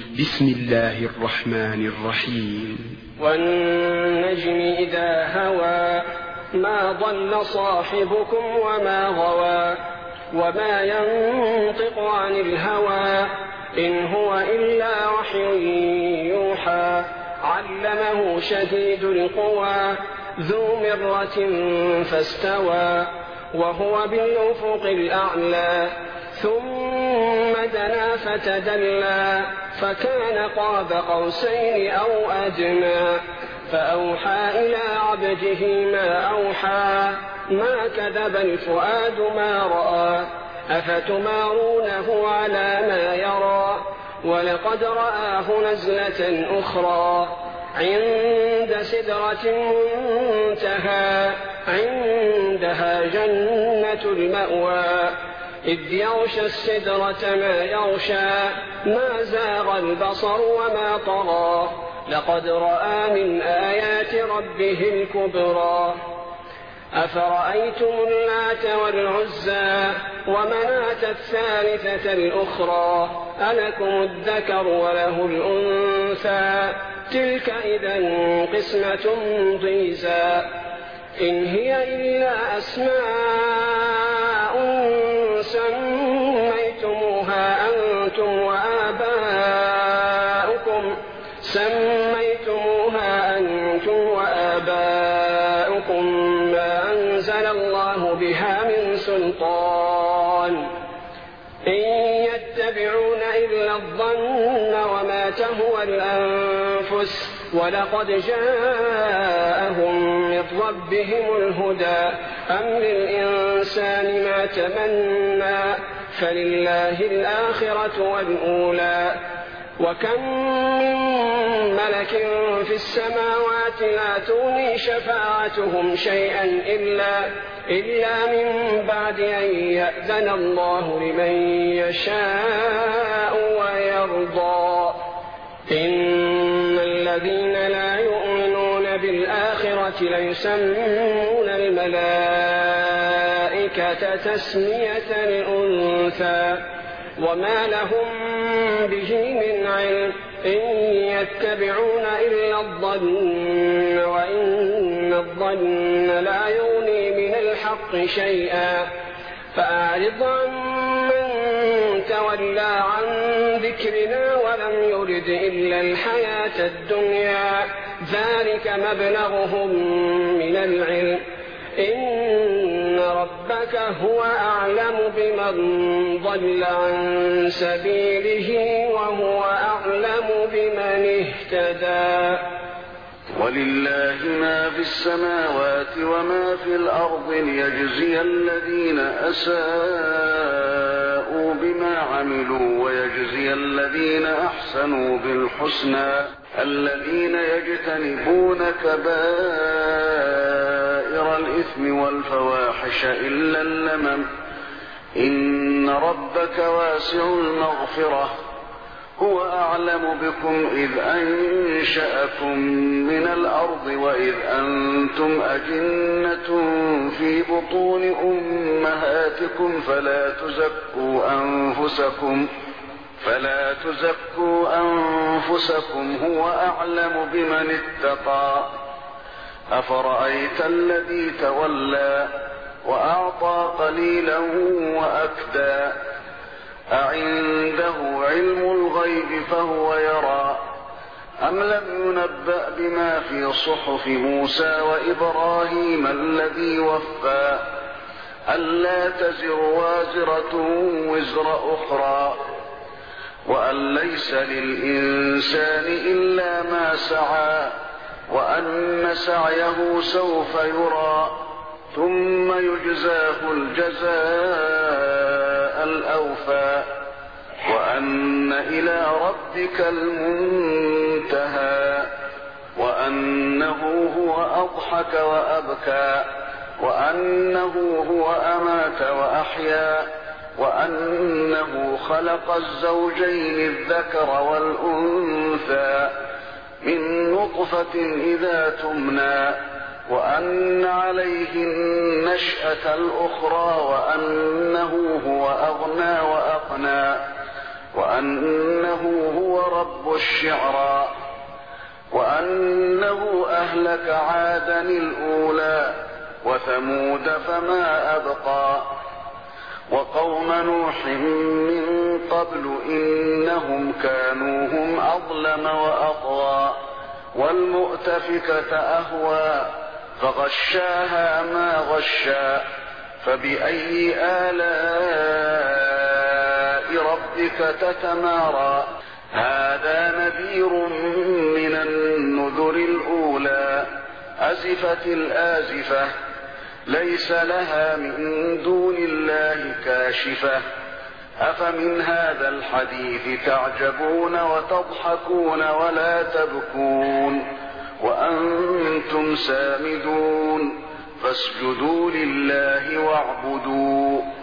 بسم الله الرحمن الرحيم. والنجم إذا هوى ما ضل صاحبكم وما غوى وما ينطق عن الهوى إن هو إلا وحي يوحى علمه شديد القوى ذو مرة فاستوى وهو بالأفق الأعلى ثم دنا فتدلى فكان قاب قوسين أو أدنى فأوحى إلى عبده ما أوحى ما كذب الفؤاد ما رأى أفتمارونه على ما يرى ولقد رآه نزلة أخرى عند سدرة منتهى عندها جنة المأوى إذ يغشى السدرة ما يغشى ما زاغ البصر وما طغى لقد رأى من آيات ربه الكبرى أفرأيتم اللات والعزى ومناة الثالثة الأخرى ألكم الذكر وله الأنثى تلك إذا قسمة ضيزى إن هي إلا أسماء سميتموها أنتم وآباؤكم ما أنزل الله بها من سلطان إن يتبعون إلا الظن وما تهوى الأنفس ولقد جاءهم من ربهم الهدى أم للإنسان ما تمنى فلله الآخرة والأولى وكم من ملك في السماوات لا تغني شفاعتهم شيئا إلا من بعد أن يأذن الله لمن يشاء ويرضى إن الذين لا يؤمنون بالآخرة ليسمون الملائكة تسمية الأنثى وما لهم به من علم إن يتبعون إلا الظن وإن الظن لا يغني من الحق شيئا فأعرض عن من تولى عن ذكرنا ولم يرد إلا الحياة الدنيا ذلك مبلغهم من العلم إن ربك هو أعلم بمن ضل عن سبيله وهو أعلم بمن اهتدى ولله ما في السماوات وما في الأرض ليجزي الذين أساءوا بما عملوا ويجزي الذين أحسنوا بالحسنى الذين يجتنبون كبائر الإثم والفواحش إلا اللمم إن ربك واسع المغفرة هو أعلم بكم إذ أنشأكم من الأرض وإذ أنتم أجنة في بطون أمهاتكم فلا تزكوا أنفسكم هو أعلم بمن اتقى أفرأيت الذي تولى وأعطى قليلا وأكدى أعنده علم الغيب فهو يرى أم لم ينبأ بما في صحف موسى وإبراهيم الذي وفى ألا تزر وازرة وزر أخرى وأن ليس للإنسان إلا ما سعى وأن سعيه سوف يرى ثم يجزاه الجزاء الأوفى وأن إلى ربك المنتهى وأنه هو أضحك وأبكى وأنه هو أمات وأحيا وأنه خلق الزوجين الذكر والأنثى من نطفة إذا تمنى وأن عليه النشأة الأخرى وأنه هو أغنى وأقنى وأنه هو رب الشعرى وأنه أهلك عادا الأولى وثمود فما أبقى وقوم نوح من قبل إنهم كانوا هم أظلم وأطغى والمؤتفكة أهوى فغشاها ما غشا فبأي آلاء ربك تتمارى هذا نذير من النذر الأولى أزفت الآزفة ليس لها من دون الله كاشفة أفمن هذا الحديث تعجبون وتضحكون ولا تبكون وأنتم سامدون فاسجدوا لله واعبدوا